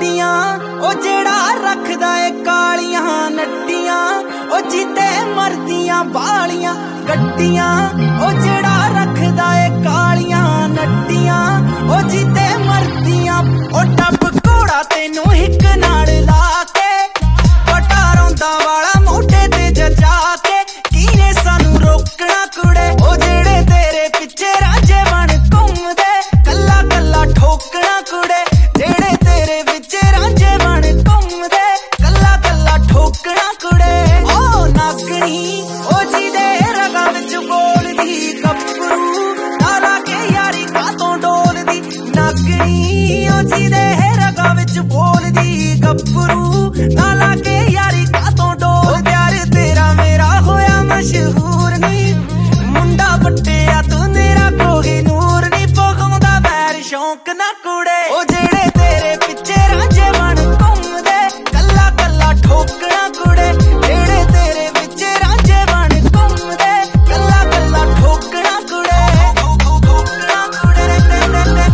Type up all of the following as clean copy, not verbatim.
नट्टियां ओ जेड़ा रखदा ए कालियां नट्टियां ओ जीते मरदियां बालियां गड्डियां ओ जेड़ा रखदा ए कालियां नट्टियां ओ जीते मरदियां ओ टप घोड़ा तेनू हिक नाल ला के पटारोंदा वाला मोढे ते जजा के किने सानू रोकना कुड़े ओ जेड़े तेरे पिछे राजे बन घूमदे कल्ला कल्ला ठोकना कुड़े जेड़े तेरे पिछे राजे बन घूमदे कल्ला कल्ला ठोकना कुड़े ओ नागनी ओ जीदे रगा विच बोलदी गप्परू नाला के यारी कातों डोलदी नागनी ओ जीदे रगा विच बोलदी गप्परू नाला के यारी कातों डोल प्यार तेरा मेरा होया मशहूर नी मुंडा पट्टिया तू मेरा कोई नूर नी पगाउंदा वैर शौक ना कुड़े ओ जेड़े तेरे पिछे राजे बन घूमदे कल्ला कल्ला ठोकना कुड़े जेड़े तेरे पिछे राजे बन घूमदे कल्ला कल्ला ठोकना कुड़े ठोकना कुड़े ठोकना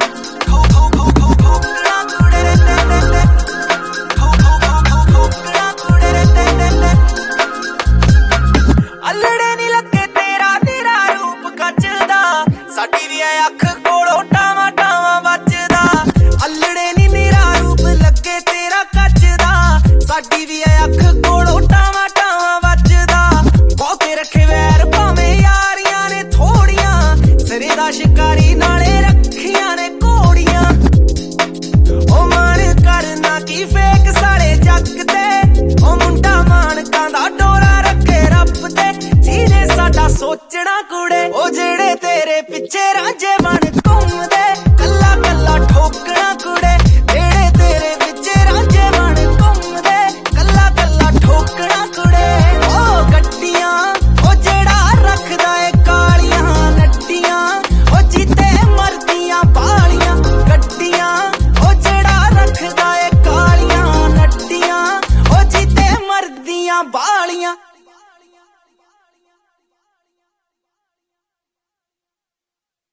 कुड़े ठोकना कुड़े अल्लड़े नी लगे तेरा तेरा रूप कचदा साडी वी अख कोलों टावा टावा बचदा अल्लड़े नी तेरा रूप लगे तेरा कचदा साडी वी अख कोलों टावा टावा बचदा बहुते रखे वैर भावें यारियां ने थोड़ियां सिरे दा शिकारी नाले रखियां ने घोड़ियां ओ मन करना की फेक सारे जग ते ओ मुंडा मानकां दा डोरा रखे रब ते जीने साडा सोचना कुड़े ओ जेड़े तेरे पिछे राजे बन घूमदे कल्ला कल्ला ठोकना कुड़े